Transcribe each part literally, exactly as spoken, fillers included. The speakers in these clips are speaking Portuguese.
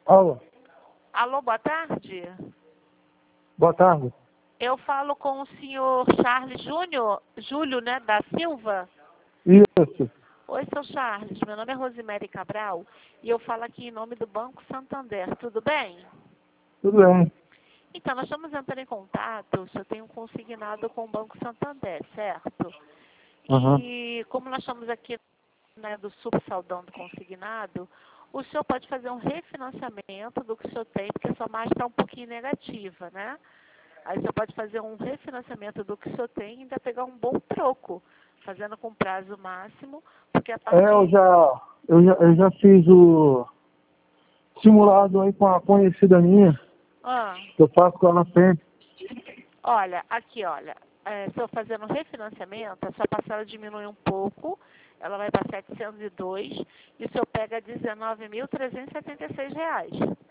Alô, Alô, boa tarde. boa tarde. Eu falo com o senhor Charles Júnior, Júlio, né, da Silva. Isso, Oi, seu Charles. Meu nome é Rosemary Cabral e eu falo aqui em nome do Banco Santander. Tudo bem? tudo bem. Então, nós estamos entrando em contato. O senhor tem um consignado com o Banco Santander, certo? Uhum. E como nós estamos aqui, né, do subsaldão do consignado, o senhor pode fazer um refinanciamento do que o senhor tem, porque a sua margem está um pouquinho negativa, né? Aí o senhor pode fazer um refinanciamento do que o senhor tem e ainda pegar um bom troco, fazendo com prazo máximo, porque a É, eu partir... já, eu já, eu já fiz o simulado aí com a conhecida minha, Ah, que eu faço com ela sempre. olha, aqui, olha, é, se eu fazendo um refinanciamento, a sua parcela diminui um pouco, ela vai para setecentos e dois e o senhor pega dezenove mil trezentos e setenta e seis reais.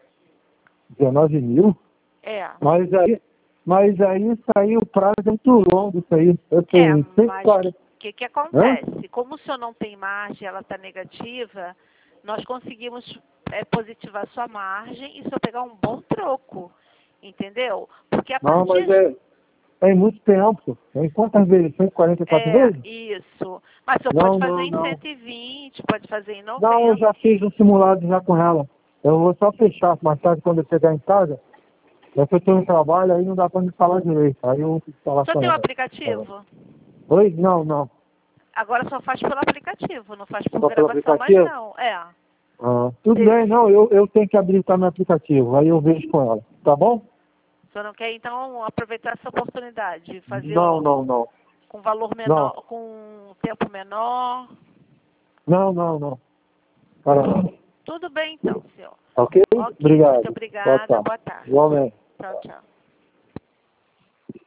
dezenove mil? É. Mas aí, mas aí isso aí, o prazo é muito longo, isso aí. Eu É, tenho cento e mas o quarenta. que, que Hã? acontece? Como o senhor não tem margem, ela está negativa, nós conseguimos é, positivar sua margem e o senhor pegar um bom troco, entendeu? Porque a Não, mas partir... é, é muito tempo. Em quantas vezes? cento e quarenta e quatro É, vezes? isso. Mas o senhor pode Não, fazer não, em não. cento e vinte, pode fazer em Não, eu noventa. já fiz um simulado já com ela. Eu vou só fechar mais tarde quando eu chegar em casa. É que eu tenho um trabalho, aí não dá pra me falar direito. Aí eu vou falar O senhor com tem o ela. aplicativo? Oi? Não, não. Agora só faz pelo aplicativo, não faz por Só pelo gravação mais aplicativo? não. É. Ah, tudo Se, bem, não. Eu, eu tenho que habilitar meu aplicativo. Aí eu vejo com ela. Tá bom? o senhor não quer então aproveitar essa oportunidade de fazer Não, o, não, não. com valor Não. menor, com tempo menor? Não, não, não. Caramba. Tudo bem então, senhor. Ok? Ok, muito Obrigado. Boa obrigada, tarde. boa tarde. Igualmente. Tchau, tchau.